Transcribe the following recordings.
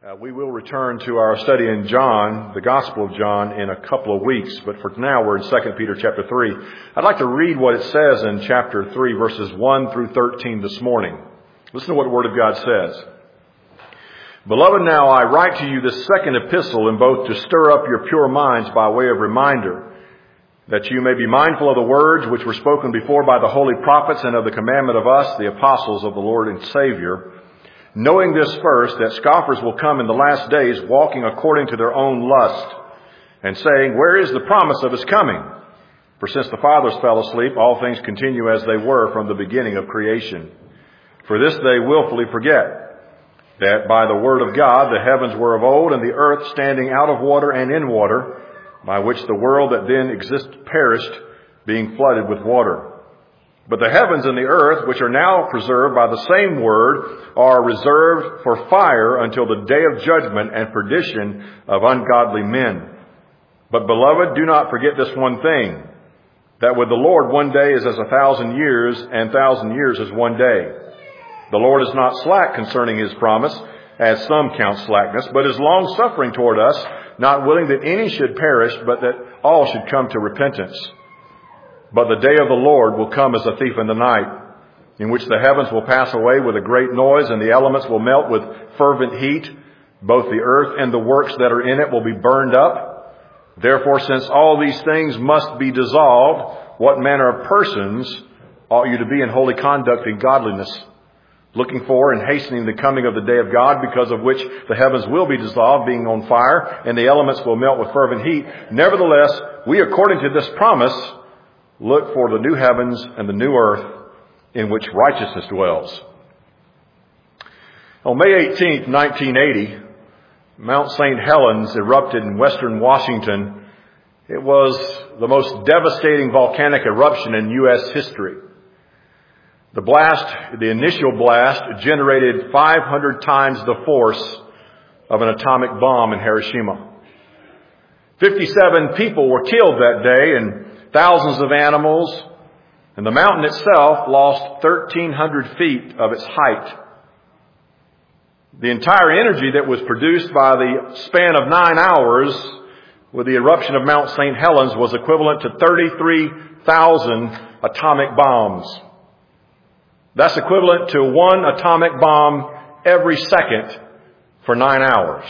We will return to our study in John, the Gospel of John, in a couple of weeks, but for now we're in 2 Peter chapter 3. I'd like to read what it says in chapter 3, verses 1 through 13 this morning. Listen to what the Word of God says. Beloved, now I write to you this second epistle in both to stir up your pure minds by way of reminder, that you may be mindful of the words which were spoken before by the holy prophets and of the commandment of us, the apostles of the Lord and Savior, knowing this first, that scoffers will come in the last days, walking according to their own lust, and saying, where is the promise of his coming? For since the fathers fell asleep, all things continue as they were from the beginning of creation. For this they willfully forget, that by the word of God the heavens were of old, and the earth standing out of water and in water, by which the world that then existed perished, being flooded with water. But the heavens and the earth, which are now preserved by the same word, are reserved for fire until the day of judgment and perdition of ungodly men. But beloved, do not forget this one thing, that with the Lord 1 day is as 1,000 years, and 1,000 years as 1 day. The Lord is not slack concerning his promise, as some count slackness, but is long-suffering toward us, not willing that any should perish, but that all should come to repentance. But the day of the Lord will come as a thief in the night, in which the heavens will pass away with a great noise, and the elements will melt with fervent heat. Both the earth and the works that are in it will be burned up. Therefore, since all these things must be dissolved, what manner of persons ought you to be in holy conduct and godliness, looking for and hastening the coming of the day of God, because of which the heavens will be dissolved, being on fire, and the elements will melt with fervent heat. Nevertheless, we, according to this promise, look for the new heavens and the new earth in which righteousness dwells. On May 18th, 1980, Mount St. Helens erupted in western Washington. It was the most devastating volcanic eruption in U.S. history. The initial blast, generated 500 times the force of an atomic bomb in Hiroshima. 57 people were killed that day, and thousands of animals, and the mountain itself lost 1,300 feet of its height. The entire energy that was produced by the span of 9 hours with the eruption of Mount St. Helens was equivalent to 33,000 atomic bombs. That's equivalent to one atomic bomb every second for 9 hours.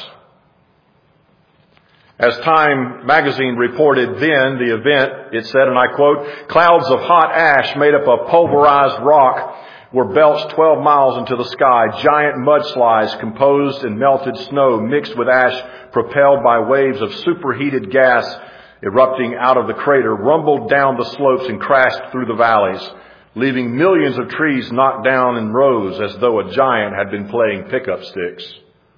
As Time magazine reported then the event, it said, and I quote, clouds of hot ash made up of pulverized rock were belched 12 miles into the sky. Giant mudslides composed in melted snow mixed with ash propelled by waves of superheated gas erupting out of the crater rumbled down the slopes and crashed through the valleys, leaving millions of trees knocked down in rows as though a giant had been playing pickup sticks.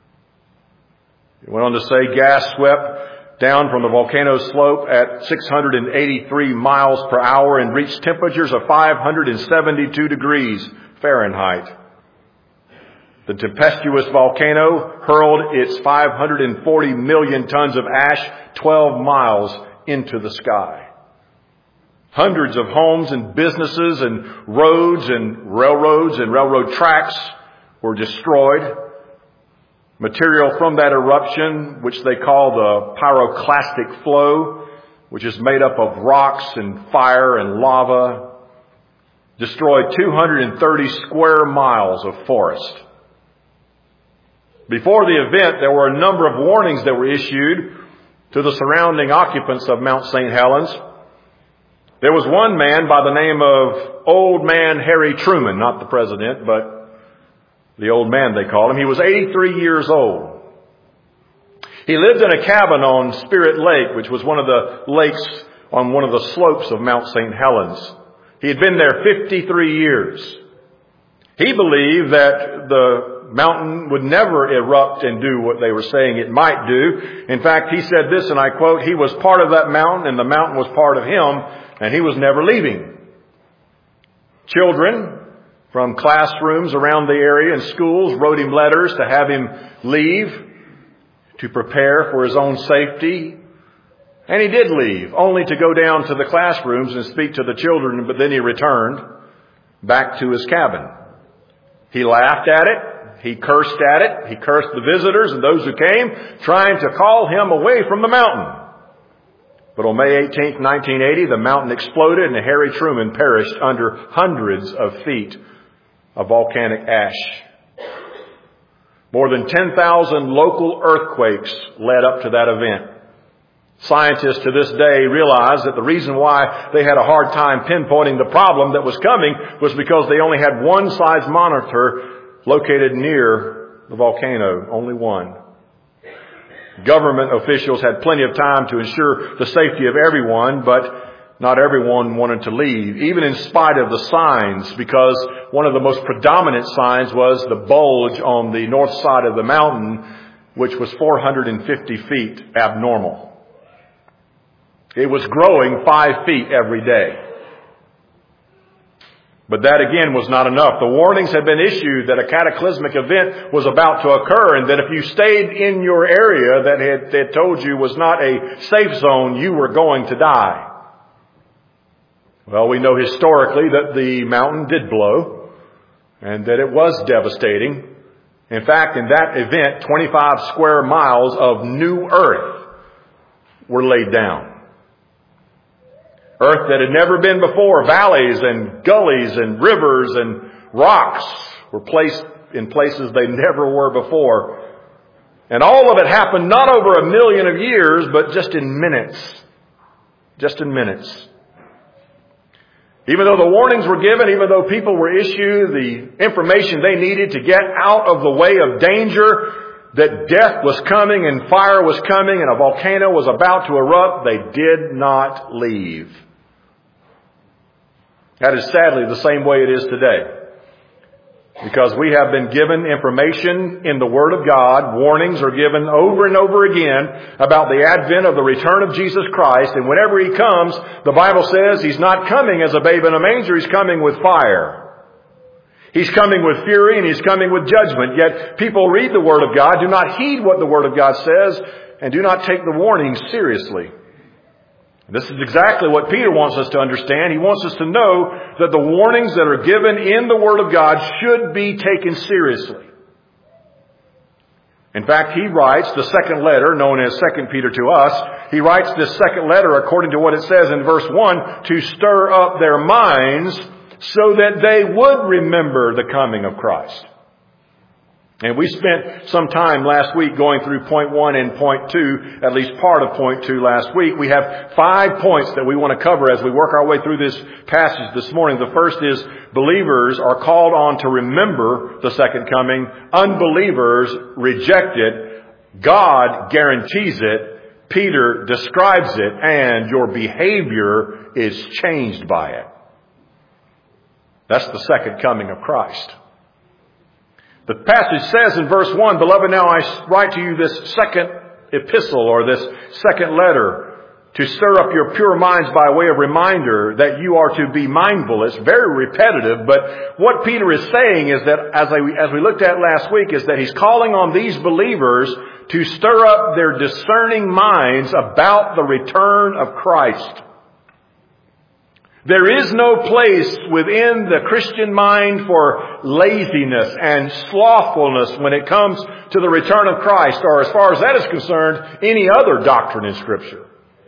It went on to say gas swept down from the volcano slope at 683 miles per hour and reached temperatures of 572 degrees Fahrenheit. The tempestuous volcano hurled its 540 million tons of ash 12 miles into the sky. Hundreds of homes and businesses and roads and railroad tracks were destroyed. Material from that eruption, which they call the pyroclastic flow, which is made up of rocks and fire and lava, destroyed 230 square miles of forest. Before the event, there were a number of warnings that were issued to the surrounding occupants of Mount St. Helens. There was one man by the name of Old Man Harry Truman, not the president, but the old man, they called him. He was 83 years old. He lived in a cabin on Spirit Lake, which was one of the lakes on one of the slopes of Mount St. Helens. He had been there 53 years. He believed that the mountain would never erupt and do what they were saying it might do. In fact, he said this, and I quote, he was part of that mountain and the mountain was part of him, and he was never leaving. Children from classrooms around the area and schools wrote him letters to have him leave, to prepare for his own safety. And he did leave, only to go down to the classrooms and speak to the children, but then he returned back to his cabin. He laughed at it. He cursed at it. He cursed the visitors and those who came, trying to call him away from the mountain. But on May 18th, 1980, the mountain exploded and Harry Truman perished under hundreds of feet of volcanic ash. More than 10,000 local earthquakes led up to that event. Scientists to this day realize that the reason why they had a hard time pinpointing the problem that was coming was because they only had one seismometer located near the volcano. Only one. Government officials had plenty of time to ensure the safety of everyone, but not everyone wanted to leave, even in spite of the signs, because one of the most predominant signs was the bulge on the north side of the mountain, which was 450 feet abnormal. It was growing 5 feet every day. But that again was not enough. The warnings had been issued that a cataclysmic event was about to occur, and that if you stayed in your area that had told you was not a safe zone, you were going to die. Well, we know historically that the mountain did blow, and that it was devastating. In fact, in that event, 25 square miles of new earth were laid down. Earth that had never been before. Valleys and gullies and rivers and rocks were placed in places they never were before. And all of it happened not over 1 million years, but just in minutes. Just in minutes. Even though the warnings were given, even though people were issued the information they needed to get out of the way of danger, that death was coming and fire was coming and a volcano was about to erupt, they did not leave. That is sadly the same way it is today. Because we have been given information in the Word of God. Warnings are given over and over again about the advent of the return of Jesus Christ. And whenever He comes, the Bible says He's not coming as a babe in a manger. He's coming with fire. He's coming with fury and He's coming with judgment. Yet people read the Word of God, do not heed what the Word of God says, and do not take the warnings seriously. This is exactly what Peter wants us to understand. He wants us to know that the warnings that are given in the Word of God should be taken seriously. In fact, he writes the second letter, known as 2 Peter to us. He writes this second letter, according to what it says in verse 1, to stir up their minds so that they would remember the coming of Christ. And we spent some time last week going through point 1 and point 2, at least part of point 2 last week. We have 5 points that we want to cover as we work our way through this passage this morning. The first is believers are called on to remember the second coming. Unbelievers reject it. God guarantees it. Peter describes it, and your behavior is changed by it. That's the second coming of Christ. The passage says in verse 1, Beloved, now I write to you this second epistle, or this second letter, to stir up your pure minds by way of reminder that you are to be mindful. It's very repetitive, but what Peter is saying is that, as we looked at last week, is that he's calling on these believers to stir up their discerning minds about the return of Christ. There is no place within the Christian mind for laziness and slothfulness when it comes to the return of Christ, or as far as that is concerned, any other doctrine in Scripture.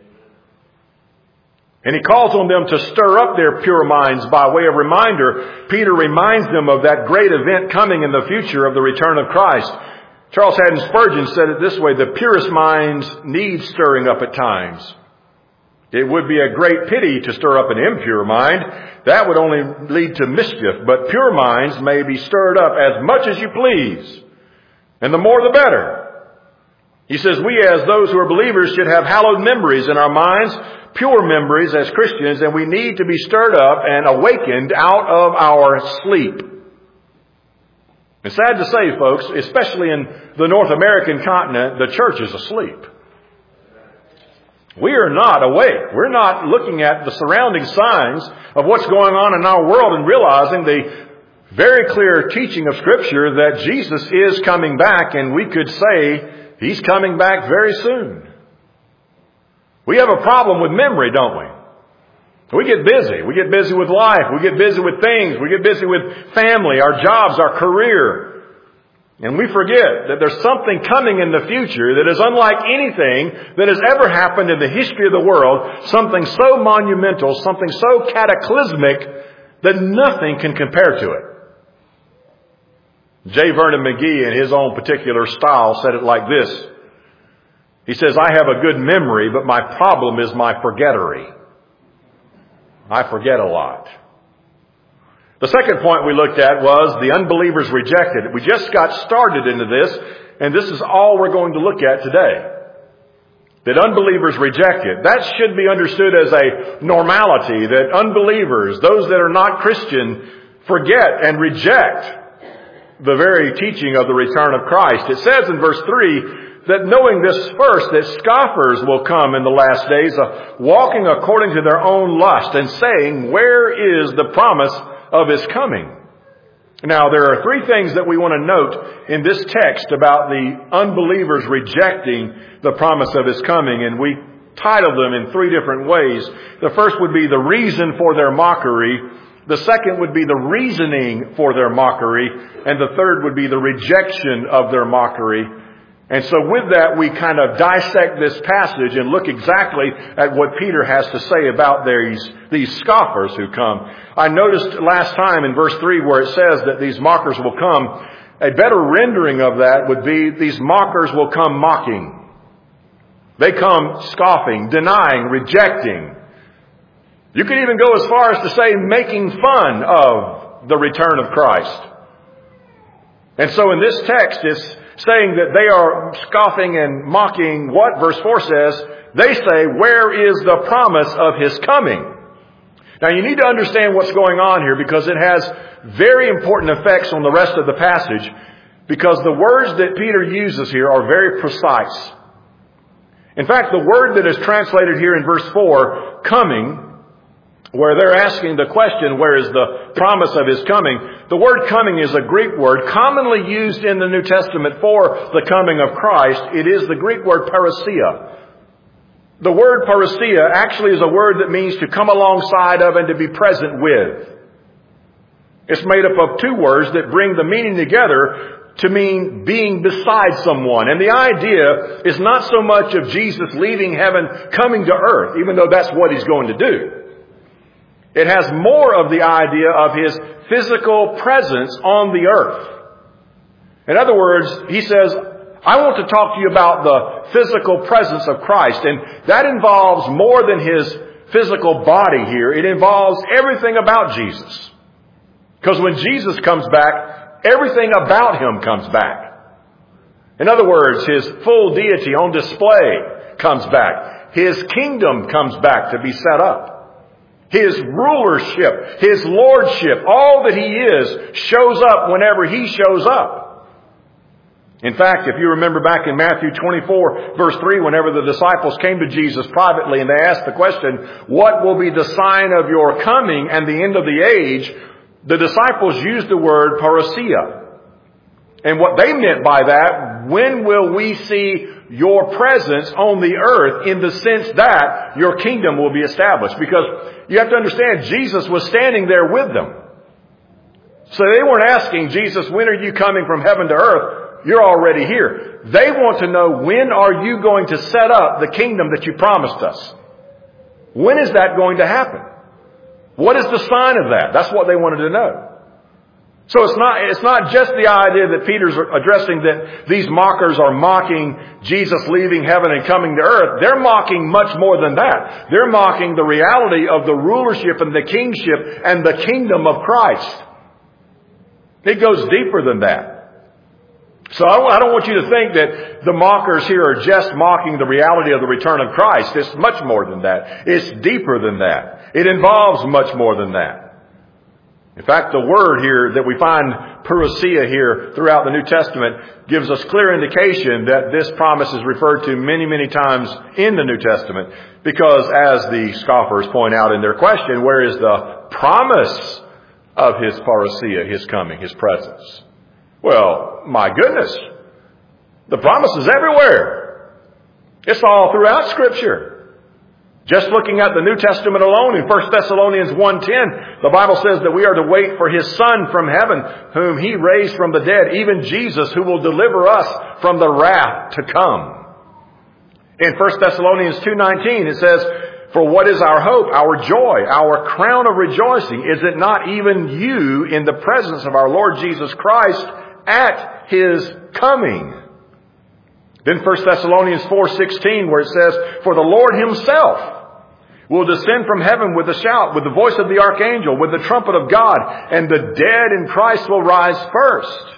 And he calls on them to stir up their pure minds by way of reminder. Peter reminds them of that great event coming in the future of the return of Christ. Charles Haddon Spurgeon said it this way, the purest minds need stirring up at times. It would be a great pity to stir up an impure mind. That would only lead to mischief. But pure minds may be stirred up as much as you please. And the more the better. He says, we as those who are believers should have hallowed memories in our minds, pure memories as Christians, and we need to be stirred up and awakened out of our sleep. It's sad to say, folks, especially in the North American continent, the church is asleep. We are not awake. We're not looking at the surrounding signs of what's going on in our world and realizing the very clear teaching of Scripture that Jesus is coming back, and we could say He's coming back very soon. We have a problem with memory, don't we? We get busy. We get busy with life. We get busy with things. We get busy with family, our jobs, our career. And we forget that there's something coming in the future that is unlike anything that has ever happened in the history of the world, something so monumental, something so cataclysmic that nothing can compare to it. J. Vernon McGee, in his own particular style, said it like this. He says, I have a good memory, but my problem is my forgettery. I forget a lot. The second point we looked at was the unbelievers rejected it. We just got started into this, and this is all we're going to look at today. That unbelievers reject it. That should be understood as a normality, that unbelievers, those that are not Christian, forget and reject the very teaching of the return of Christ. It says in verse 3 that knowing this first, that scoffers will come in the last days, walking according to their own lust, and saying, where is the promise of His coming? Now, there are three things that we want to note in this text about the unbelievers rejecting the promise of His coming, and we titled them in three different ways. The first would be the reason for their mockery. The second would be the reasoning for their mockery. And the third would be the rejection of their mockery. And so with that, we kind of dissect this passage and look exactly at what Peter has to say about these scoffers who come. I noticed last time in verse 3 where it says that these mockers will come. A better rendering of that would be these mockers will come mocking. They come scoffing, denying, rejecting. You could even go as far as to say making fun of the return of Christ. And so in this text, it's saying that they are scoffing and mocking what verse 4 says. They say, where is the promise of His coming? Now you need to understand what's going on here, because it has very important effects on the rest of the passage, because the words that Peter uses here are very precise. In fact, the word that is translated here in verse 4, coming, where they're asking the question, where is the promise of His coming? The word coming is a Greek word commonly used in the New Testament for the coming of Christ. It is the Greek word parousia. The word parousia actually is a word that means to come alongside of and to be present with. It's made up of two words that bring the meaning together to mean being beside someone. And the idea is not so much of Jesus leaving heaven, coming to earth, even though that's what He's going to do. It has more of the idea of His physical presence on the earth. In other words, he says, I want to talk to you about the physical presence of Christ. And that involves more than His physical body here. It involves everything about Jesus. Because when Jesus comes back, everything about Him comes back. In other words, His full deity on display comes back. His kingdom comes back to be set up. His rulership, His lordship, all that He is shows up whenever He shows up. In fact, if you remember back in Matthew 24, verse 3, whenever the disciples came to Jesus privately and they asked the question, what will be the sign of your coming and the end of the age? The disciples used the word parousia. And what they meant by that, when will we see your presence on the earth, in the sense that your kingdom will be established? Because you have to understand, Jesus was standing there with them. So they weren't asking Jesus, when are you coming from heaven to earth? You're already here. They want to know, when are you going to set up the kingdom that you promised us? When is that going to happen? What is the sign of that? That's what they wanted to know. So it's not just the idea that Peter's addressing, that these mockers are mocking Jesus leaving heaven and coming to earth. They're mocking much more than that. They're mocking the reality of the rulership and the kingship and the kingdom of Christ. It goes deeper than that. So I don't want you to think that the mockers here are just mocking the reality of the return of Christ. It's much more than that. It's deeper than that. It involves much more than that. In fact, the word here that we find, parousia, here throughout the New Testament, gives us clear indication that this promise is referred to many, many times in the New Testament. Because as the scoffers point out in their question, where is the promise of His parousia, His coming, His presence? Well, my goodness, the promise is everywhere. It's all throughout Scripture. Just looking at the New Testament alone in 1 Thessalonians 1:10, the Bible says that we are to wait for His Son from heaven, whom He raised from the dead, even Jesus, who will deliver us from the wrath to come. In 1 Thessalonians 2:19 it says, "For what is our hope, our joy, our crown of rejoicing? Is it not even you in the presence of our Lord Jesus Christ at His coming?" Then 1 Thessalonians 4:16 where it says, "For the Lord Himself will descend from heaven with a shout, with the voice of the archangel, with the trumpet of God, and the dead in Christ will rise first."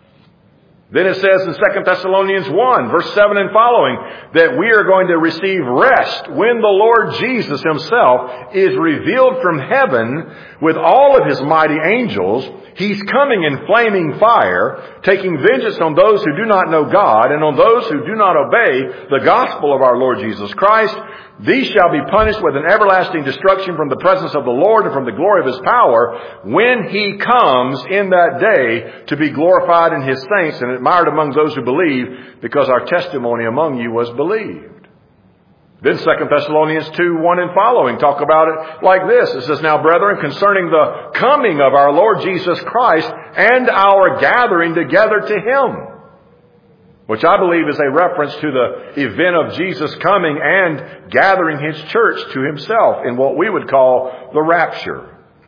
Then it says in 2 Thessalonians 1, verse 7 and following, that we are going to receive rest when the Lord Jesus Himself is revealed from heaven with all of His mighty angels. He's coming in flaming fire, taking vengeance on those who do not know God and on those who do not obey the gospel of our Lord Jesus Christ. These shall be punished with an everlasting destruction from the presence of the Lord and from the glory of His power when He comes in that day to be glorified in His saints and admired among those who believe, because our testimony among you was believed. Then 2 Thessalonians 2:1 and following talk about it like this. It says, "Now, brethren, concerning the coming of our Lord Jesus Christ and our gathering together to Him," which I believe is a reference to the event of Jesus coming and gathering His church to Himself in what we would call the rapture.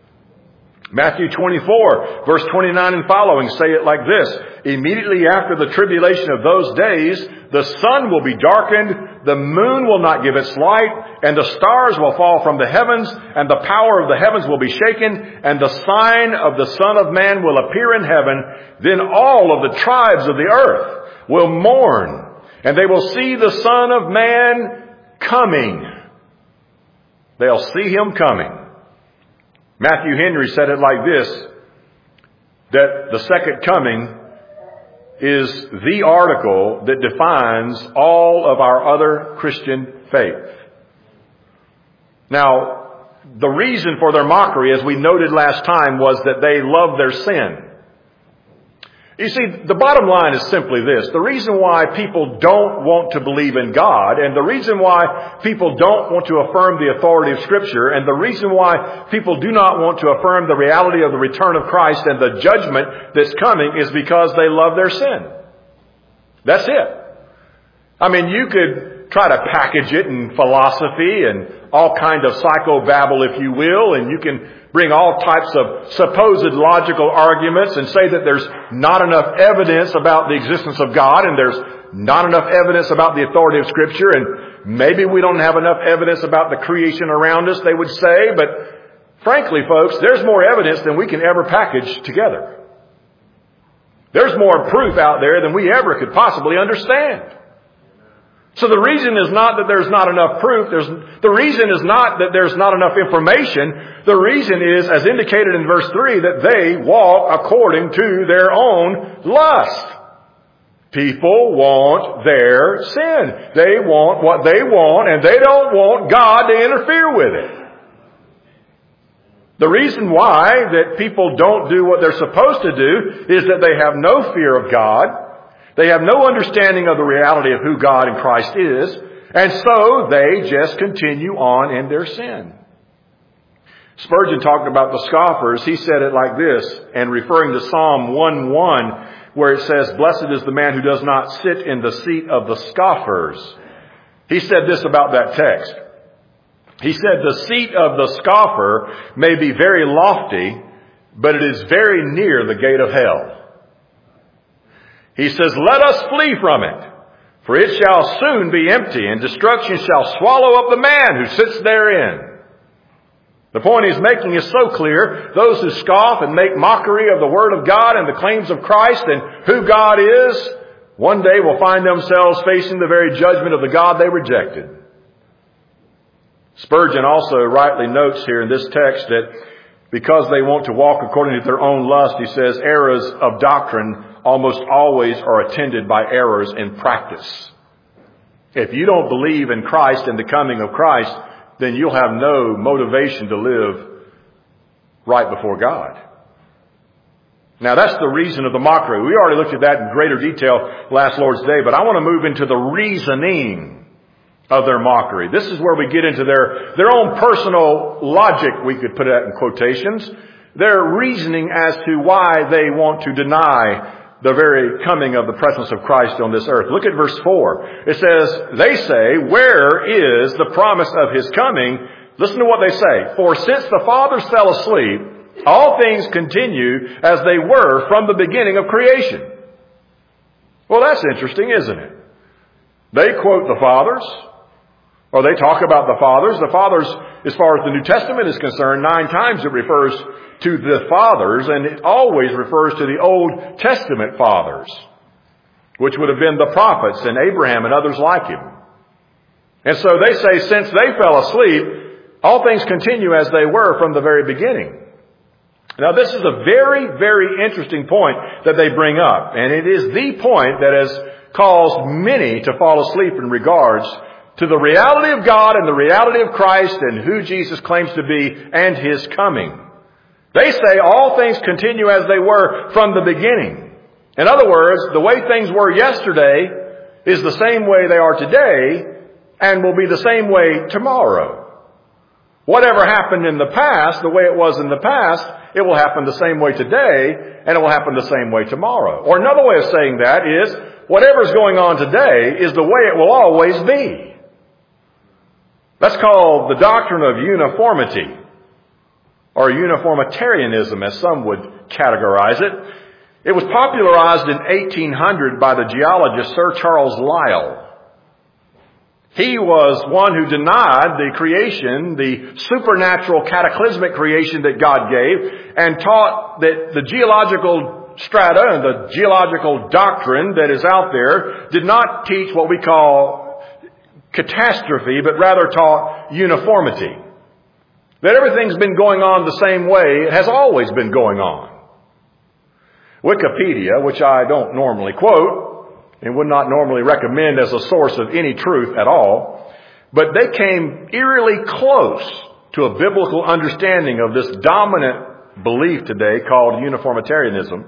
Matthew 24, verse 29 and following say it like this: "Immediately after the tribulation of those days, the sun will be darkened, the moon will not give its light, and the stars will fall from the heavens, and the power of the heavens will be shaken, and the sign of the Son of Man will appear in heaven. Then all of the tribes of the earth will mourn, and they will see the Son of Man coming." They'll see Him coming. Matthew Henry said it like this, that the second coming is the article that defines all of our other Christian faith. Now, the reason for their mockery, as we noted last time, was that they loved their sin. You see, the bottom line is simply this. The reason why people don't want to believe in God, and the reason why people don't want to affirm the authority of Scripture, and the reason why people do not want to affirm the reality of the return of Christ and the judgment that's coming, is because they love their sin. That's it. I mean, you could try to package it in philosophy and all kind of psychobabble, if you will, and you can bring all types of supposed logical arguments and say that there's not enough evidence about the existence of God and there's not enough evidence about the authority of Scripture, and maybe we don't have enough evidence about the creation around us, they would say. But frankly, folks, there's more evidence than we can ever package together. There's more proof out there than we ever could possibly understand. So the reason is not that there's not enough proof. The reason is not that there's not enough information. The reason is, as indicated in verse 3, that they walk according to their own lust. People want their sin. They want what they want, and they don't want God to interfere with it. The reason why that people don't do what they're supposed to do is that they have no fear of God. They have no understanding of the reality of who God in Christ is, and so they just continue on in their sin. Spurgeon talked about the scoffers. He said it like this, and referring to Psalm 1:1, where it says, "Blessed is the man who does not sit in the seat of the scoffers." He said this about that text. He said, "The seat of the scoffer may be very lofty, but it is very near the gate of hell." He says, "Let us flee from it, for it shall soon be empty, and destruction shall swallow up the man who sits therein." The point he's making is so clear. Those who scoff and make mockery of the Word of God and the claims of Christ and who God is, one day will find themselves facing the very judgment of the God they rejected. Spurgeon also rightly notes here in this text that because they want to walk according to their own lust, he says, errors of doctrine almost always are attended by errors in practice. If you don't believe in Christ and the coming of Christ, then you'll have no motivation to live right before God. Now, that's the reason of the mockery. We already looked at that in greater detail last Lord's Day, but I want to move into the reasoning of their mockery. This is where we get into their own personal logic, we could put that in quotations, their reasoning as to why they want to deny the very coming of the presence of Christ on this earth. Look at verse 4. It says, they say, where is the promise of His coming? Listen to what they say. For since the fathers fell asleep, all things continue as they were from the beginning of creation. Well, that's interesting, isn't it? They quote the fathers, or they talk about the fathers. The fathers, as far as the New Testament is concerned, 9 times it refers to the fathers, and it always refers to the Old Testament fathers, which would have been the prophets and Abraham and others like him. And so they say, since they fell asleep, all things continue as they were from the very beginning. Now, this is a very, very interesting point that they bring up, and it is the point that has caused many to fall asleep in regards to the reality of God and the reality of Christ and who Jesus claims to be and His coming. They say all things continue as they were from the beginning. In other words, the way things were yesterday is the same way they are today and will be the same way tomorrow. Whatever happened in the past, the way it was in the past, it will happen the same way today, and it will happen the same way tomorrow. Or another way of saying that is, whatever's going on today is the way it will always be. That's called the doctrine of uniformity, or uniformitarianism, as some would categorize it. It was popularized in 1800 by the geologist Sir Charles Lyell. He was one who denied the creation, the supernatural cataclysmic creation that God gave, and taught that the geological strata and the geological doctrine that is out there did not teach what we call catastrophe, but rather taught uniformity. That everything's been going on the same way it has always been going on. Wikipedia, which I don't normally quote, and would not normally recommend as a source of any truth at all, but they came eerily close to a biblical understanding of this dominant belief today called uniformitarianism,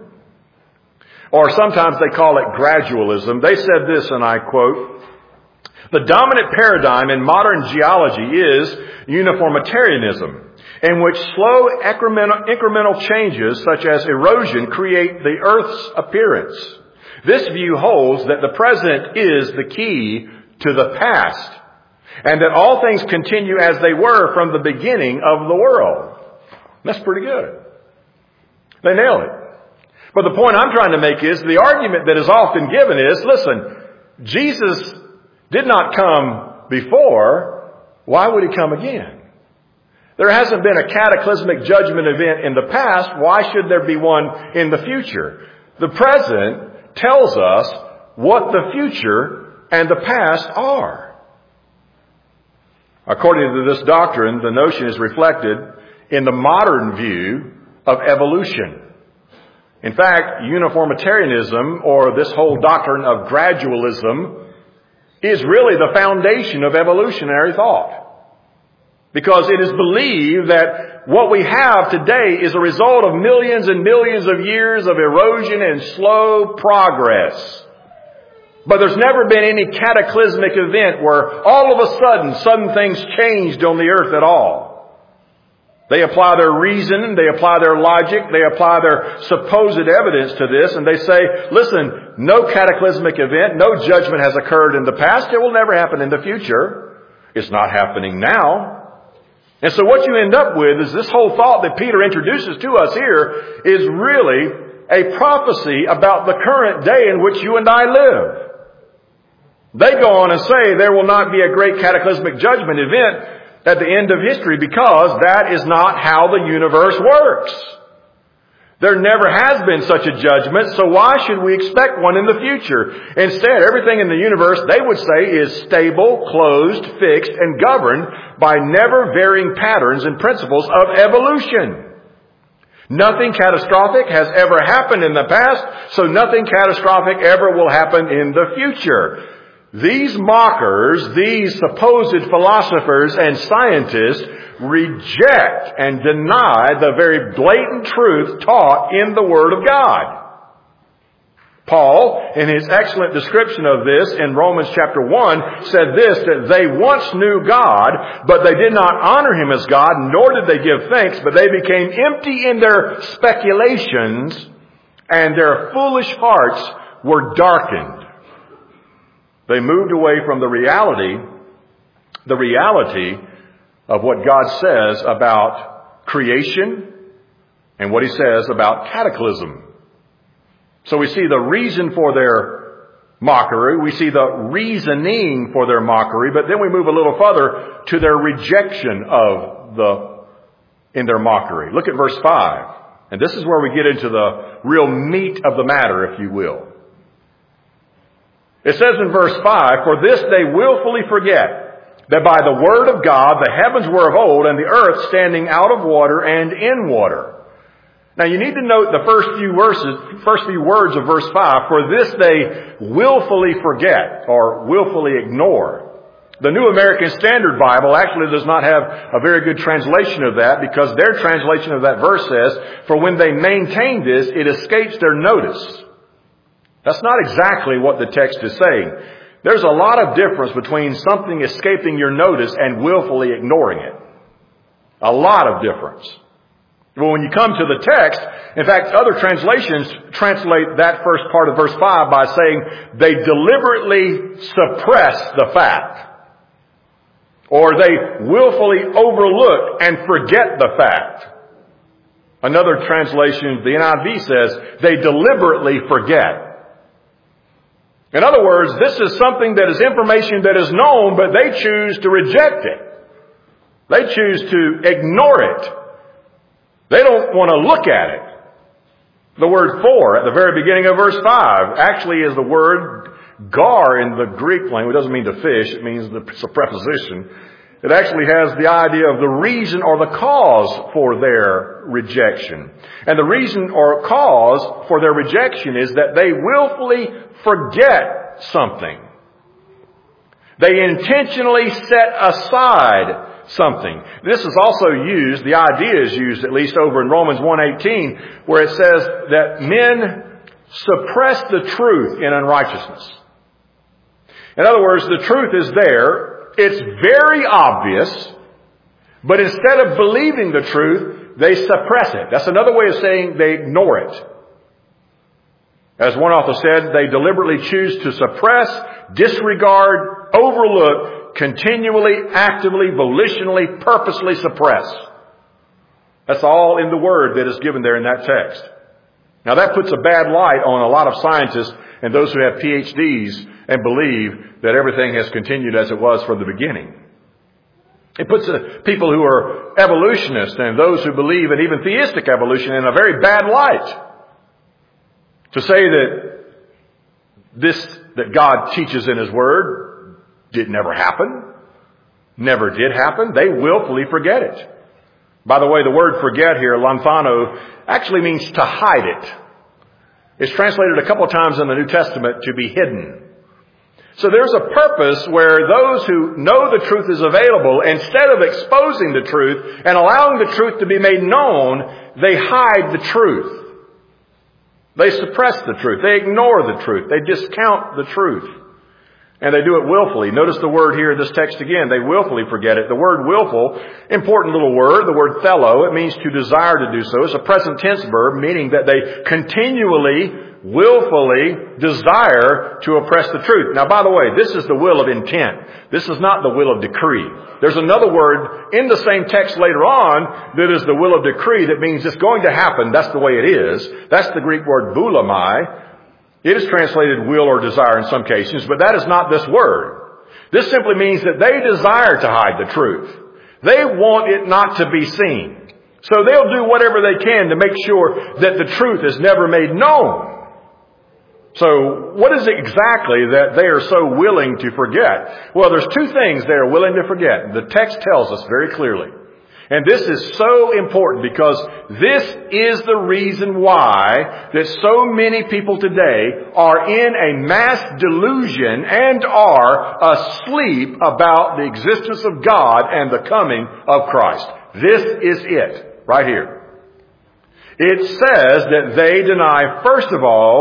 or sometimes they call it gradualism. They said this, and I quote, "The dominant paradigm in modern geology is uniformitarianism, in which slow incremental changes such as erosion create the Earth's appearance. This view holds that the present is the key to the past, and that all things continue as they were from the beginning of the world." That's pretty good. They nailed it. But the point I'm trying to make is, the argument that is often given is, listen, Jesus did not come before. Why would He come again? There hasn't been a cataclysmic judgment event in the past. Why should there be one in the future? The present tells us what the future and the past are. According to this doctrine, the notion is reflected in the modern view of evolution. In fact, uniformitarianism, or this whole doctrine of gradualism, is really the foundation of evolutionary thought. Because it is believed that what we have today is a result of millions and millions of years of erosion and slow progress. But there's never been any cataclysmic event where all of a sudden things changed on the earth at all. They apply their reason, they apply their logic, they apply their supposed evidence to this, and they say, listen, no cataclysmic event, no judgment has occurred in the past, it will never happen in the future. It's not happening now. And so what you end up with is this whole thought that Peter introduces to us here is really a prophecy about the current day in which you and I live. They go on and say there will not be a great cataclysmic judgment event at the end of history because that is not how the universe works. There never has been such a judgment, so why should we expect one in the future? Instead, everything in the universe, they would say, is stable, closed, fixed, and governed by never-varying patterns and principles of evolution. Nothing catastrophic has ever happened in the past, so nothing catastrophic ever will happen in the future. These mockers, these supposed philosophers and scientists, reject and deny the very blatant truth taught in the Word of God. Paul, in his excellent description of this in Romans chapter 1, said this, that they once knew God, but they did not honor Him as God, nor did they give thanks, but they became empty in their speculations, and their foolish hearts were darkened. They moved away from the reality of what God says about creation and what He says about cataclysm. So we see the reason for their mockery. We see the reasoning for their mockery. But then we move a little further to their rejection in their mockery. Look at verse 5. And this is where we get into the real meat of the matter, if you will. It says in verse 5, "For this they willfully forget, that by the word of God the heavens were of old, and the earth standing out of water and in water." Now you need to note the first few words of verse 5. For this they willfully forget or willfully ignore. The New American Standard Bible actually does not have a very good translation of that, because their translation of that verse says, "For when they maintain this, it escapes their notice." That's not exactly what the text is saying. There's a lot of difference between something escaping your notice and willfully ignoring it. A lot of difference. Well, when you come to the text, in fact, other translations translate that first part of verse 5 by saying they deliberately suppress the fact. Or they willfully overlook and forget the fact. Another translation, the NIV says, they deliberately forget. In other words, this is something that is information that is known, but they choose to reject it. They choose to ignore it. They don't want to look at it. The word "for" at the very beginning of verse 5 actually is the word gar in the Greek language. It doesn't mean to fish. It means it's a preposition. It actually has the idea of the reason or the cause for their rejection. And the reason or cause for their rejection is that they willfully forget something. They intentionally set aside something. This is also used, the idea is used at least over in Romans 1:18, where it says that men suppress the truth in unrighteousness. In other words, the truth is there. It's very obvious, but instead of believing the truth, they suppress it. That's another way of saying they ignore it. As one author said, they deliberately choose to suppress, disregard, overlook, continually, actively, volitionally, purposely suppress. That's all in the word that is given there in that text. Now that puts a bad light on a lot of scientists and those who have PhDs and believe that everything has continued as it was from the beginning. It puts people who are evolutionists and those who believe in even theistic evolution in a very bad light. To say that God teaches in His Word never happened, never did happen, they willfully forget it. By the way, the word forget here, lanthano, actually means to hide it. It's translated a couple of times in the New Testament to be hidden. So there's a purpose where those who know the truth is available, instead of exposing the truth and allowing the truth to be made known, they hide the truth. They suppress the truth. They ignore the truth. They discount the truth. And they do it willfully. Notice the word here in this text again. They willfully forget it. The word willful, important little word, the word thelo, it means to desire to do so. It's a present tense verb, meaning that they continually, willfully desire to oppress the truth. Now, by the way, this is the will of intent. This is not the will of decree. There's another word in the same text later on that is the will of decree that means it's going to happen. That's the way it is. That's the Greek word boulamai. It is translated will or desire in some cases, but that is not this word. This simply means that they desire to hide the truth. They want it not to be seen. So they'll do whatever they can to make sure that the truth is never made known. So what is it exactly that they are so willing to forget? Well, there's two things they are willing to forget. The text tells us very clearly. And this is so important because this is the reason why that so many people today are in a mass delusion and are asleep about the existence of God and the coming of Christ. This is it, right here. It says that they deny, first of all,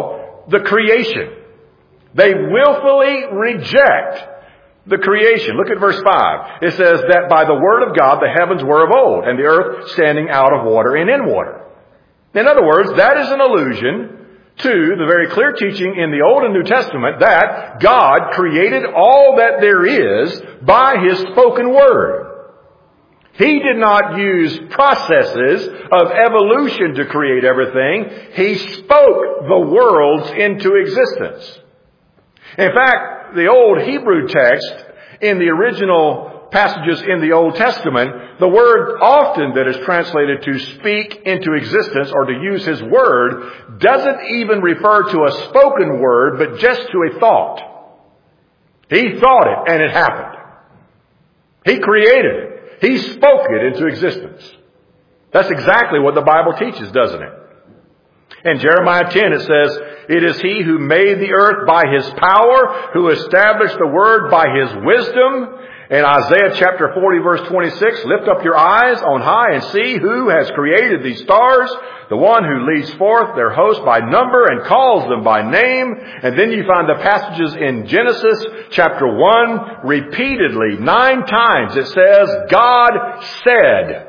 the creation. They willfully reject the creation. Look at verse 5. It says that by the word of God the heavens were of old, and the earth standing out of water and in water. In other words, that is an allusion to the very clear teaching in the Old and New Testament that God created all that there is by His spoken word. He did not use processes of evolution to create everything. He spoke the worlds into existence. In fact, the old Hebrew text in the original passages in the Old Testament, the word often that is translated to speak into existence or to use His word doesn't even refer to a spoken word, but just to a thought. He thought it and it happened. He created it. He spoke it into existence. That's exactly what the Bible teaches, doesn't it? In Jeremiah 10 it says, "It is He who made the earth by His power, who established the word by His wisdom." In Isaiah chapter 40 verse 26, "Lift up your eyes on high and see who has created these stars, the one who leads forth their host by number and calls them by name." And then you find the passages in Genesis chapter 1 repeatedly, 9 times it says, God said.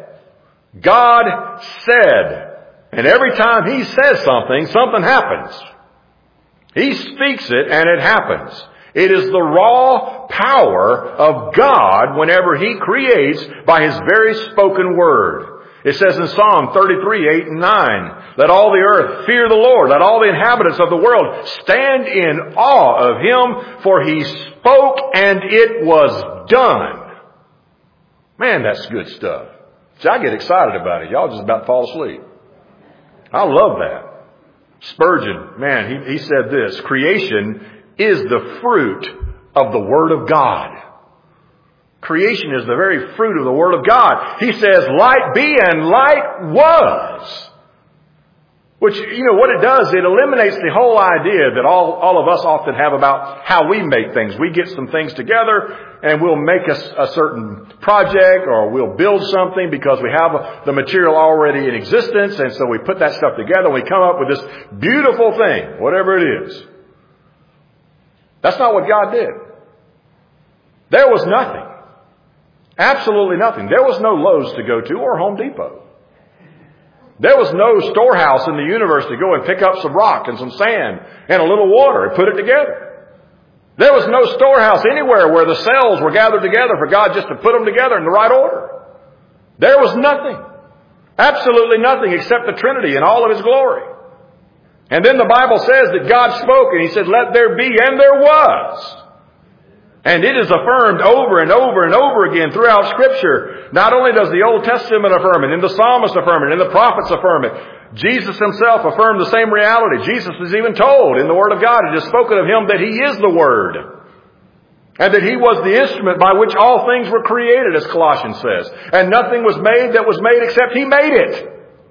God said. And every time He says something, something happens. He speaks it and it happens. It is the raw power of God whenever He creates by His very spoken word. It says in Psalm 33, 8 and 9, "Let all the earth fear the Lord. Let all the inhabitants of the world stand in awe of Him, for He spoke and it was done." Man, that's good stuff. See, I get excited about it. Y'all just about to fall asleep. I love that. Spurgeon, man, he said this, "Creation is the fruit of the Word of God." Creation is the very fruit of the Word of God. He says, "Light be," and light was. Which, what it does, it eliminates the whole idea that all of us often have about how we make things. We get some things together and we'll make a certain project or we'll build something because we have the material already in existence, and so we put that stuff together and we come up with this beautiful thing, whatever it is. That's not what God did. There was nothing. Absolutely nothing. There was no Lowe's to go to or Home Depot. There was no storehouse in the universe to go and pick up some rock and some sand and a little water and put it together. There was no storehouse anywhere where the cells were gathered together for God just to put them together in the right order. There was nothing. Absolutely nothing except the Trinity in all of His glory. And then the Bible says that God spoke and He said, "Let there be," and there was. And it is affirmed over and over and over again throughout Scripture. Not only does the Old Testament affirm it, and the psalmists affirm it, and the prophets affirm it. Jesus Himself affirmed the same reality. Jesus is even told in the Word of God, it is spoken of Him that He is the Word. And that He was the instrument by which all things were created, as Colossians says. And nothing was made that was made except He made it.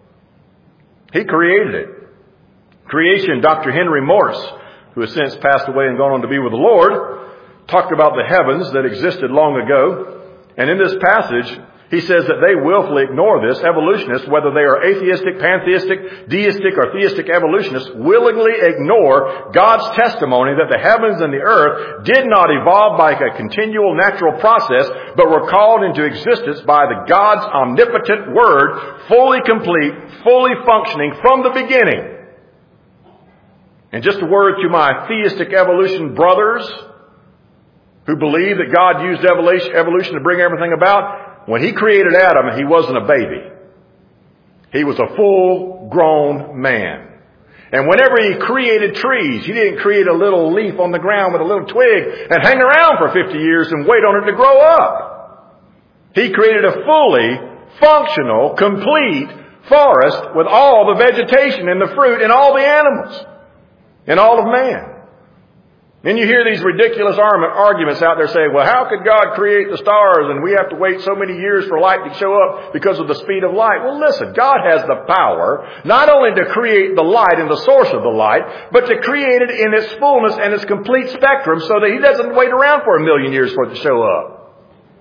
He created it. Creation, Dr. Henry Morse, who has since passed away and gone on to be with the Lord, talked about the heavens that existed long ago. And in this passage, he says that they willfully ignore this. Evolutionists, whether they are atheistic, pantheistic, deistic, or theistic evolutionists, willingly ignore God's testimony that the heavens and the earth did not evolve by a continual natural process, but were called into existence by the God's omnipotent word, fully complete, fully functioning from the beginning. And just a word to my theistic evolution brothers who believe that God used evolution to bring everything about. When He created Adam, he wasn't a baby. He was a full-grown man. And whenever He created trees, He didn't create a little leaf on the ground with a little twig and hang around for 50 years and wait on it to grow up. He created a fully functional, complete forest with all the vegetation and the fruit and all the animals and all of man. Then you hear these ridiculous arguments out there saying, well, how could God create the stars and we have to wait so many years for light to show up because of the speed of light? Well, listen, God has the power not only to create the light and the source of the light, but to create it in its fullness and its complete spectrum so that He doesn't wait around for 1,000,000 years for it to show up.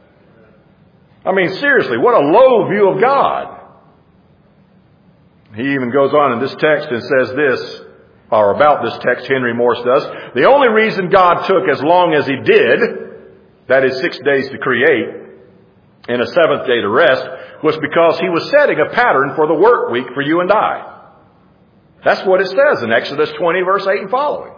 I mean, seriously, what a low view of God. He even goes on in this text and says this, or about this text, Henry Morris does. The only reason God took as long as He did, that is 6 days to create and a seventh day to rest, was because He was setting a pattern for the work week for you and I. That's what it says in Exodus 20, verse 8 and following.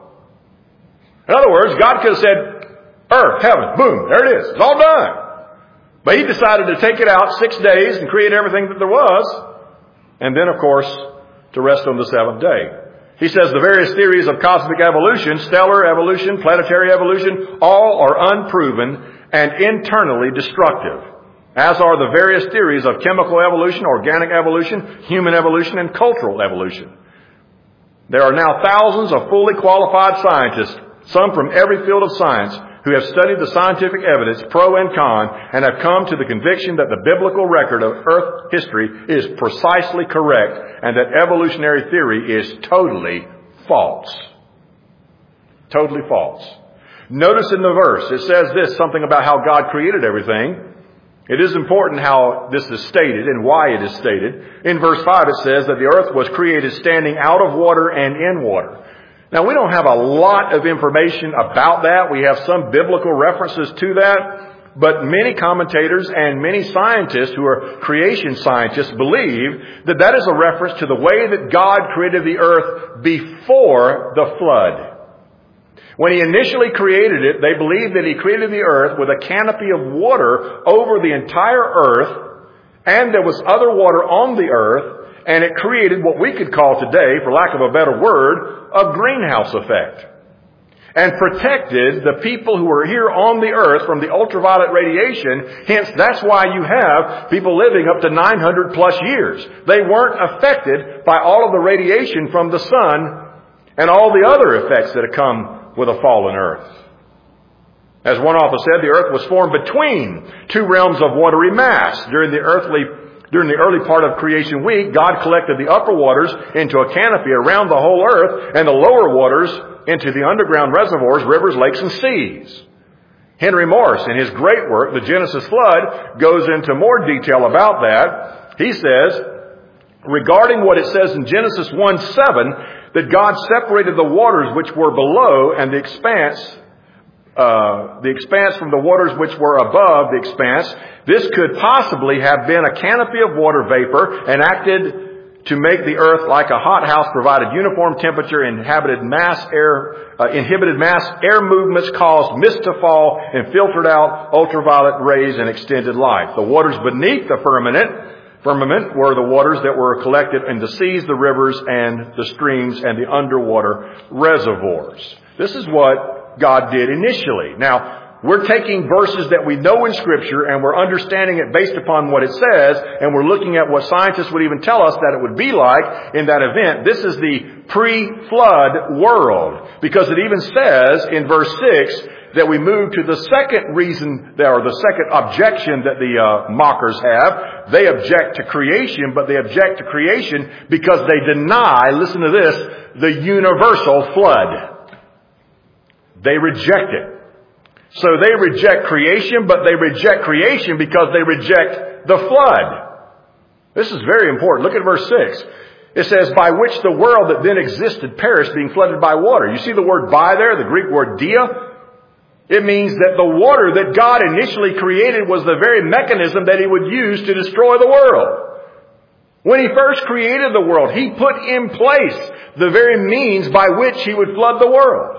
In other words, God could have said, earth, heaven, boom, there it is. It's all done. But He decided to take it out 6 days and create everything that there was. And then, of course, to rest on the seventh day. He says the various theories of cosmic evolution, stellar evolution, planetary evolution, all are unproven and internally destructive, as are the various theories of chemical evolution, organic evolution, human evolution, and cultural evolution. There are now thousands of fully qualified scientists, some from every field of science, who have studied the scientific evidence, pro and con, and have come to the conviction that the biblical record of Earth history is precisely correct and that evolutionary theory is totally false. Totally false. Notice in the verse, it says this, something about how God created everything. It is important how this is stated and why it is stated. In verse 5 it says that the earth was created standing out of water and in water. Now, we don't have a lot of information about that. We have some biblical references to that. But many commentators and many scientists who are creation scientists believe that that is a reference to the way that God created the earth before the flood. When He initially created it, they believed that He created the earth with a canopy of water over the entire earth, and there was other water on the earth, and it created what we could call today, for lack of a better word, a greenhouse effect. And protected the people who were here on the earth from the ultraviolet radiation. Hence, that's why you have people living up to 900 plus years. They weren't affected by all of the radiation from the sun and all the other effects that have come with a fallen earth. As one author said, the earth was formed between two realms of watery mass. During the early part of creation week, God collected the upper waters into a canopy around the whole earth and the lower waters into the underground reservoirs, rivers, lakes, and seas. Henry Morris, in his great work, The Genesis Flood, goes into more detail about that. He says, regarding what it says in Genesis 1:7, that God separated the waters which were below and the expanse from the waters which were above the expanse. This could possibly have been a canopy of water vapor enacted to make the earth like a hothouse, provided uniform temperature, inhibited mass air movements, caused mist to fall, and filtered out ultraviolet rays and extended life. The waters beneath the firmament were the waters that were collected in the seas, the rivers, and the streams, and the underwater reservoirs. This is what God did initially. Now, we're taking verses that we know in Scripture and we're understanding it based upon what it says, and we're looking at what scientists would even tell us that it would be like in that event. This is the pre-flood world, because it even says in verse 6 that we move to the second reason, or the second objection that the mockers have. They object to creation, but they object to creation because they deny, listen to this, the universal flood. They reject it. So they reject creation, but they reject creation because they reject the flood. This is very important. Look at verse 6. It says, by which the world that then existed perished, being flooded by water. You see the word by there, the Greek word dia? It means that the water that God initially created was the very mechanism that He would use to destroy the world. When He first created the world, He put in place the very means by which He would flood the world.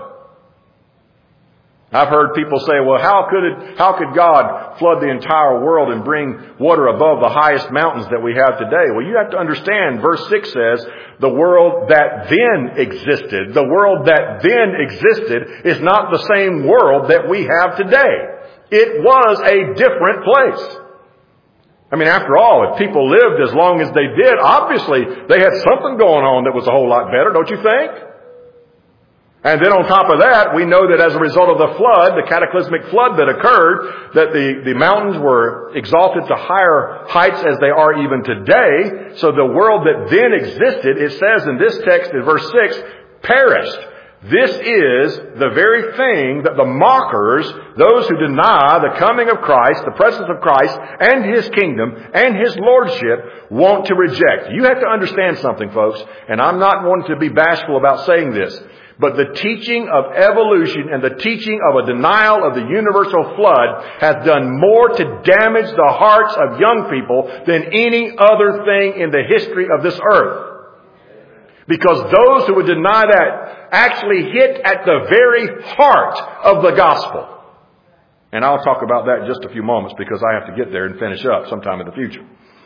I've heard people say, well, how could God flood the entire world and bring water above the highest mountains that we have today? Well, you have to understand, verse 6 says, the world that then existed. The world that then existed is not the same world that we have today. It was a different place. I mean, after all, if people lived as long as they did, obviously they had something going on that was a whole lot better, don't you think? And then on top of that, we know that as a result of the flood, the cataclysmic flood that occurred, that the mountains were exalted to higher heights as they are even today. So the world that then existed, it says in this text in verse 6, perished. This is the very thing that the mockers, those who deny the coming of Christ, the presence of Christ, and His kingdom, and His lordship, want to reject. You have to understand something, folks, and I'm not wanting to be bashful about saying this, but the teaching of evolution and the teaching of a denial of the universal flood has done more to damage the hearts of young people than any other thing in the history of this earth. Because those who would deny that actually hit at the very heart of the gospel. And I'll talk about that in just a few moments because I have to get there and finish up sometime in the future.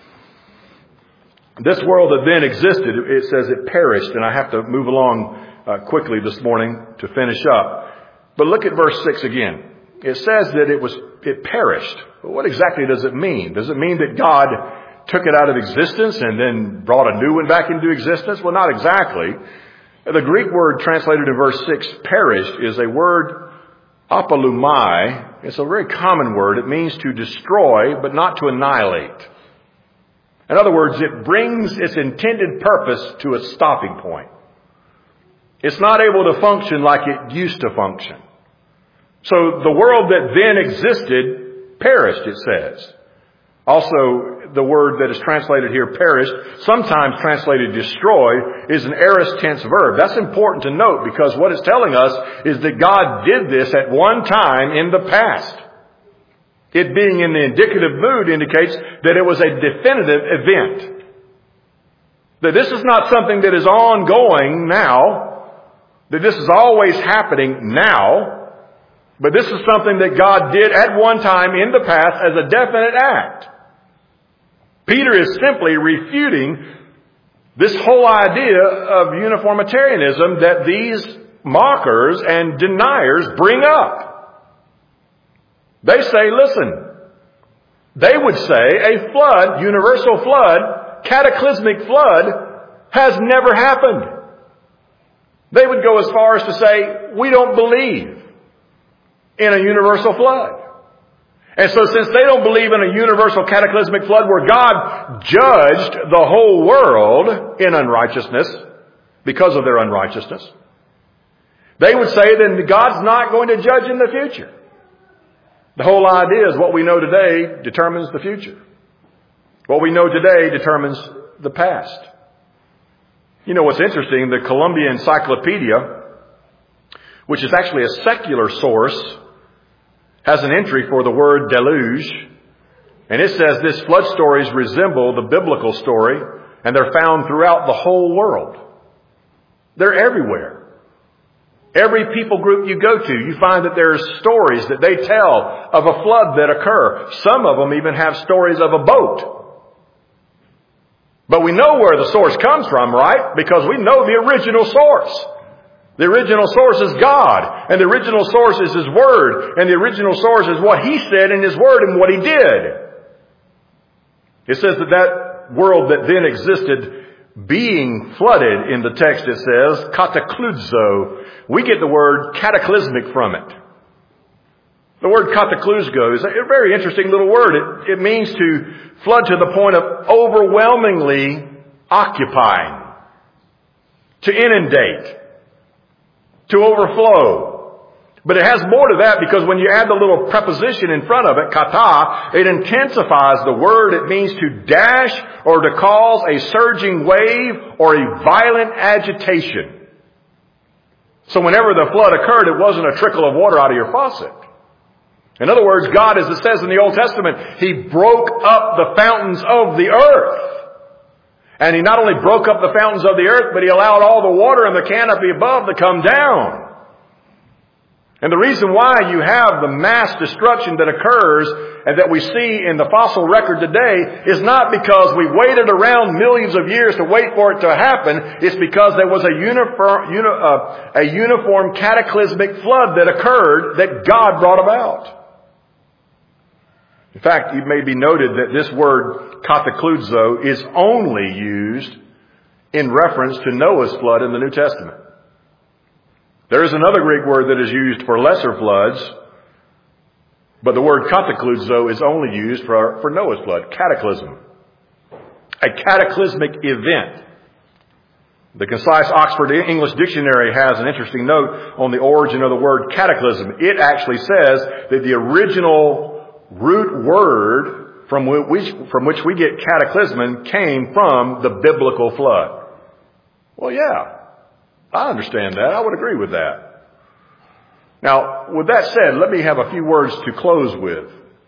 This world that then existed, it says it perished, and I have to move along quickly this morning to finish up. But look at verse 6 again. It says that it perished. But what exactly does it mean? Does it mean that God took it out of existence and then brought a new one back into existence? Well, not exactly. The Greek word translated in verse 6, perished, is a word apolumai. It's a very common word. It means to destroy, but not to annihilate. In other words, it brings its intended purpose to a stopping point. It's not able to function like it used to function. So the world that then existed perished, it says. Also, the word that is translated here, perished, sometimes translated destroy, is an aorist tense verb. That's important to note because what it's telling us is that God did this at one time in the past. It being in the indicative mood indicates that it was a definitive event. That this is not something that is ongoing now, that this is always happening now, but this is something that God did at one time in the past as a definite act. Peter is simply refuting this whole idea of uniformitarianism that these mockers and deniers bring up. They say, listen, they would say a flood, universal flood, cataclysmic flood, has never happened. They would go as far as to say, we don't believe in a universal flood. And so since they don't believe in a universal cataclysmic flood where God judged the whole world in unrighteousness because of their unrighteousness, they would say then God's not going to judge in the future. The whole idea is what we know today determines the future. What we know today determines the past. You know what's interesting? The Columbia Encyclopedia, which is actually a secular source, has an entry for the word deluge. And it says this flood stories resemble the biblical story, and they're found throughout the whole world. They're everywhere. Every people group you go to, you find that there's stories that they tell of a flood that occur. Some of them even have stories of a boat. But we know where the source comes from, right? Because we know the original source. The original source is God, and the original source is His Word, and the original source is what He said in His Word and what He did. It says that world that then existed being flooded, in the text it says, katakludzo. We get the word cataclysmic from it. The word katakluzo is a very interesting little word. It means to flood to the point of overwhelmingly occupying, to inundate, to overflow. But it has more to that because when you add the little preposition in front of it, kata, it intensifies the word. It means to dash or to cause a surging wave or a violent agitation. So whenever the flood occurred, it wasn't a trickle of water out of your faucet. In other words, God, as it says in the Old Testament, He broke up the fountains of the earth. And He not only broke up the fountains of the earth, but He allowed all the water in the canopy above to come down. And the reason why you have the mass destruction that occurs and that we see in the fossil record today is not because we waited around millions of years to wait for it to happen. It's because there was a uniform cataclysmic flood that occurred that God brought about. In fact, it may be noted that this word katakludzo is only used in reference to Noah's flood in the New Testament. There is another Greek word that is used for lesser floods, but the word katakludzo is only used for Noah's flood, cataclysm. A cataclysmic event. The Concise Oxford English Dictionary has an interesting note on the origin of the word cataclysm. It actually says that the original root word from which we get cataclysm came from the biblical flood. Well, yeah, I understand that. I would agree with that. Now, with that said, let me have a few words to close with.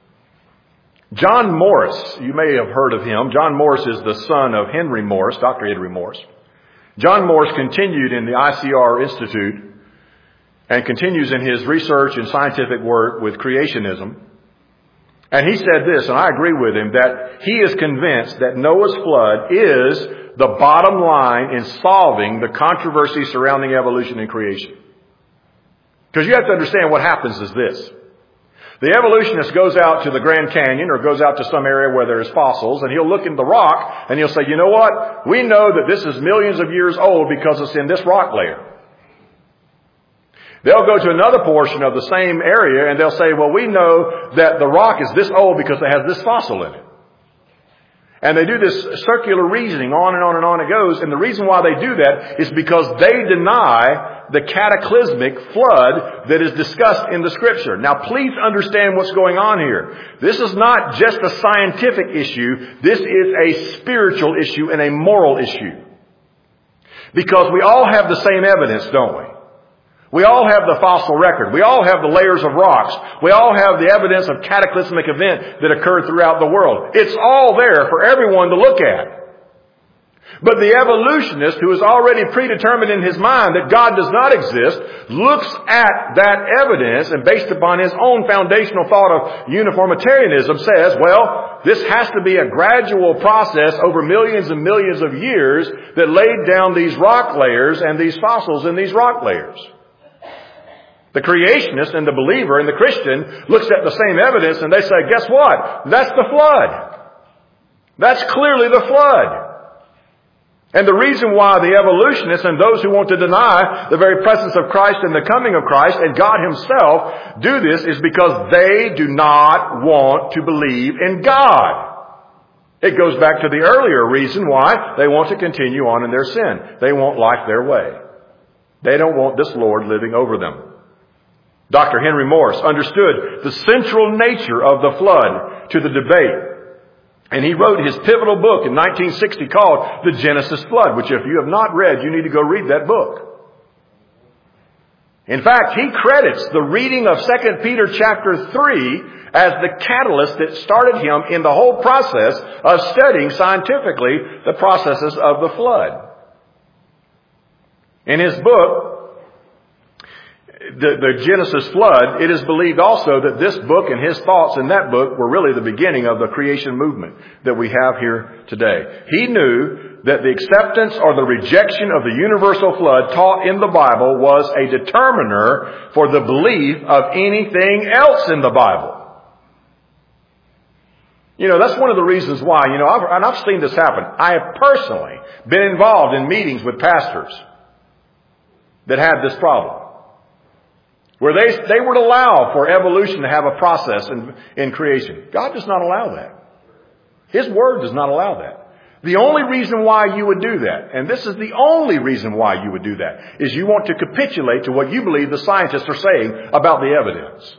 John Morris, you may have heard of him. John Morris is the son of Henry Morris, Dr. Henry Morris. John Morris continued in the ICR Institute and continues in his research and scientific work with creationism. And he said this, and I agree with him, that he is convinced that Noah's flood is the bottom line in solving the controversy surrounding evolution and creation. Because you have to understand what happens is this. The evolutionist goes out to the Grand Canyon or goes out to some area where there's fossils, and he'll look in the rock and he'll say, you know what? We know that this is millions of years old because it's in this rock layer. They'll go to another portion of the same area and they'll say, well, we know that the rock is this old because it has this fossil in it. And they do this circular reasoning on and on and on it goes. And the reason why they do that is because they deny the cataclysmic flood that is discussed in the Scripture. Now, please understand what's going on here. This is not just a scientific issue. This is a spiritual issue and a moral issue. Because we all have the same evidence, don't we? We all have the fossil record. We all have the layers of rocks. We all have the evidence of cataclysmic event that occurred throughout the world. It's all there for everyone to look at. But the evolutionist, who is already predetermined in his mind that God does not exist, looks at that evidence and based upon his own foundational thought of uniformitarianism says, well, this has to be a gradual process over millions and millions of years that laid down these rock layers and these fossils in these rock layers. The creationist and the believer and the Christian looks at the same evidence and they say, guess what? That's the flood. That's clearly the flood. And the reason why the evolutionists and those who want to deny the very presence of Christ and the coming of Christ and God Himself do this is because they do not want to believe in God. It goes back to the earlier reason why they want to continue on in their sin. They want life their way. They don't want this Lord living over them. Dr. Henry Morris understood the central nature of the flood to the debate. And he wrote his pivotal book in 1960 called The Genesis Flood, which if you have not read, you need to go read that book. In fact, he credits the reading of 2 Peter chapter 3 as the catalyst that started him in the whole process of studying scientifically the processes of the flood. In his book, the Genesis flood, it is believed also that this book and his thoughts in that book were really the beginning of the creation movement that we have here today. He knew that the acceptance or the rejection of the universal flood taught in the Bible was a determiner for the belief of anything else in the Bible. You know, that's one of the reasons why, I've seen this happen. I have personally been involved in meetings with pastors that had this problem, where they would allow for evolution to have a process in creation. God does not allow that. His Word does not allow that. The only reason why you would do that, and this is the only reason why you would do that, is you want to capitulate to what you believe the scientists are saying about the evidence.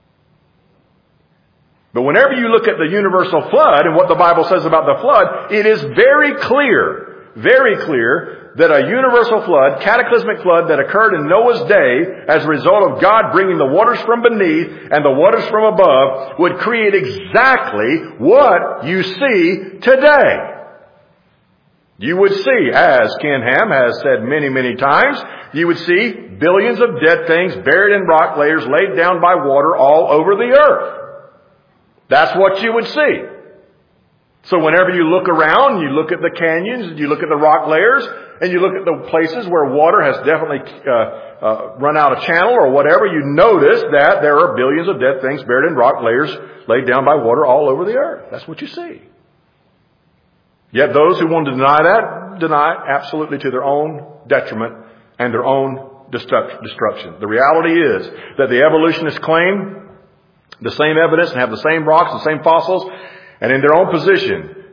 But whenever you look at the universal flood and what the Bible says about the flood, it is very clear that a universal flood, cataclysmic flood that occurred in Noah's day as a result of God bringing the waters from beneath and the waters from above would create exactly what you see today. You would see, as Ken Ham has said many, many times, you would see billions of dead things buried in rock layers laid down by water all over the earth. That's what you would see. So whenever you look around, you look at the canyons, you look at the rock layers, and you look at the places where water has definitely run out of channel or whatever, you notice that there are billions of dead things buried in rock layers laid down by water all over the earth. That's what you see. Yet those who want to deny that, deny absolutely to their own detriment and their own destruction. The reality is that the evolutionists claim the same evidence and have the same rocks and same fossils, and in their own position,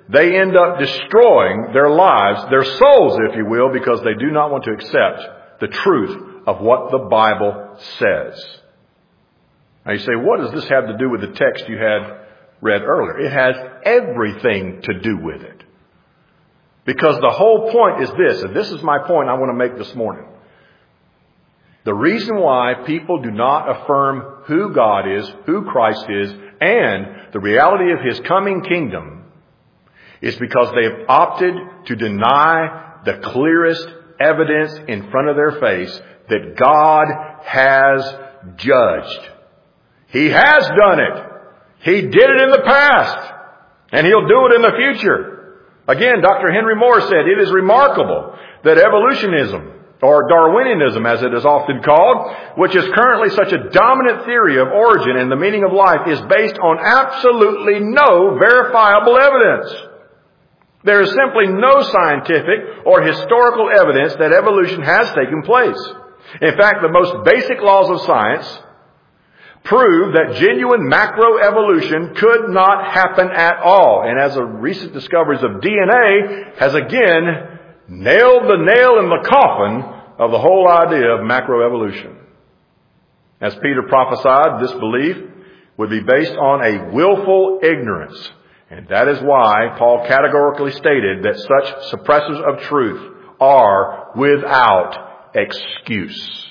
they end up destroying their lives, their souls, if you will, because they do not want to accept the truth of what the Bible says. Now you say, what does this have to do with the text you had read earlier? It has everything to do with it. Because the whole point is this, and this is my point I want to make this morning. The reason why people do not affirm who God is, who Christ is, and the reality of His coming kingdom is because they have opted to deny the clearest evidence in front of their face that God has judged. He has done it. He did it in the past, and He'll do it in the future. Again, Dr. Henry Moore said, it is remarkable that evolutionism, or Darwinism as it is often called, which is currently such a dominant theory of origin and the meaning of life, is based on absolutely no verifiable evidence. There is simply no scientific or historical evidence that evolution has taken place. In fact, the most basic laws of science prove that genuine macroevolution could not happen at all. And as the recent discoveries of DNA has again nailed the nail in the coffin of the whole idea of macroevolution. As Peter prophesied, this belief would be based on a willful ignorance. And that is why Paul categorically stated that such suppressors of truth are without excuse.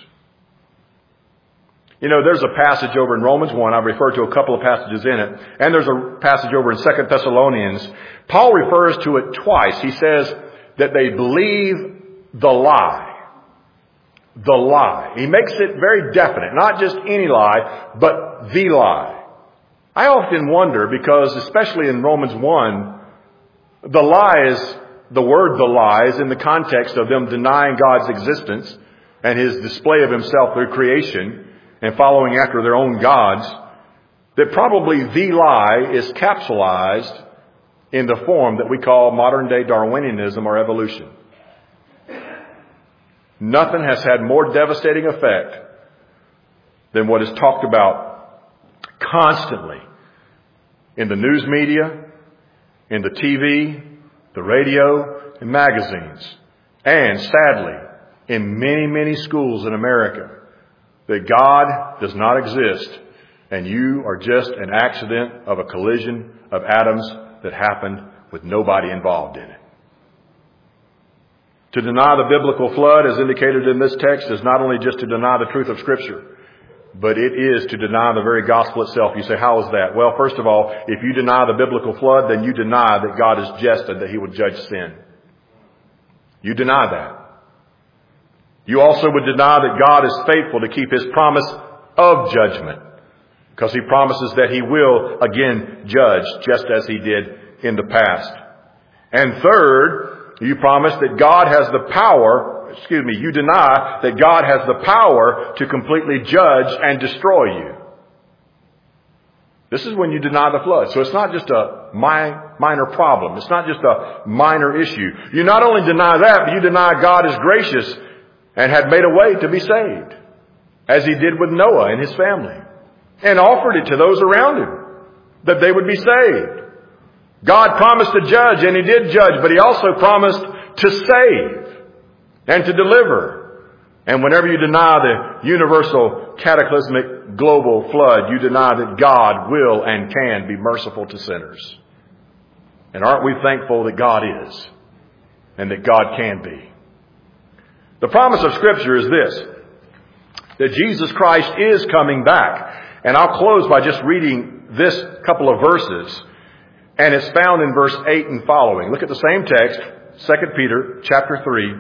You know, there's a passage over in Romans 1. I've referred to a couple of passages in it. And there's a passage over in 2 Thessalonians. Paul refers to it twice. He says that they believe the lie. The lie. He makes it very definite. Not just any lie, but the lie. I often wonder because, especially in Romans 1, the word the lie is in the context of them denying God's existence and His display of Himself through creation and following after their own gods, that probably the lie is capsulized in the form that we call modern-day Darwinianism or evolution. Nothing has had more devastating effect than what is talked about constantly in the news media, in the TV, the radio, and magazines, and sadly, in many, many schools in America, that God does not exist and you are just an accident of a collision of atoms that happened with nobody involved in it. To deny the biblical flood, as indicated in this text, is not only just to deny the truth of Scripture, but it is to deny the very gospel itself. You say, how is that? Well, first of all, if you deny the biblical flood, then you deny that God is just and that He would judge sin. You deny that. You also would deny that God is faithful to keep His promise of judgment, because He promises that He will again judge, just as He did in the past. And third, you promise that God has the power, you deny that God has the power to completely judge and destroy you. This is when you deny the flood. So it's not just a minor problem. It's not just a minor issue. You not only deny that, but you deny God is gracious and had made a way to be saved, as He did with Noah and his family, and offered it to those around him, that they would be saved. God promised to judge, and He did judge, but He also promised to save and to deliver. And whenever you deny the universal cataclysmic global flood, you deny that God will and can be merciful to sinners. And aren't we thankful that God is and that God can be? The promise of Scripture is this, that Jesus Christ is coming back. And I'll close by just reading this couple of verses. And it's found in verse 8 and following. Look at the same text, 2 Peter chapter 3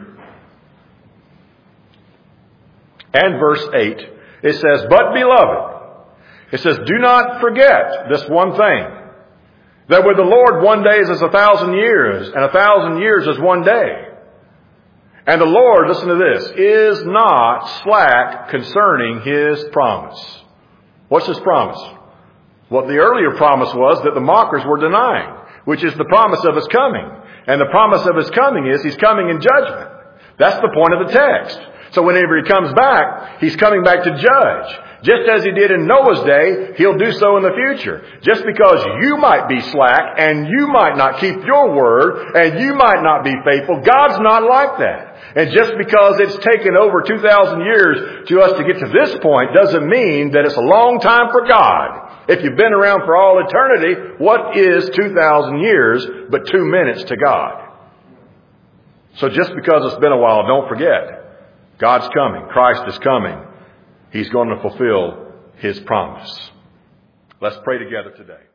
and verse 8. It says, but beloved, it says, do not forget this one thing, that with the Lord 1 day is as 1,000 years, and 1,000 years is 1 day. And the Lord, listen to this, is not slack concerning His promise. What's His promise? What the earlier promise was that the mockers were denying, which is the promise of His coming. And the promise of His coming is He's coming in judgment. That's the point of the text. So whenever He comes back, He's coming back to judge. Just as He did in Noah's day, He'll do so in the future. Just because you might be slack and you might not keep your word and you might not be faithful, God's not like that. And just because it's taken over 2,000 years to us to get to this point doesn't mean that it's a long time for God. If you've been around for all eternity, what is 2,000 years but 2 minutes to God? So just because it's been a while, don't forget, God's coming. Christ is coming. He's going to fulfill His promise. Let's pray together today.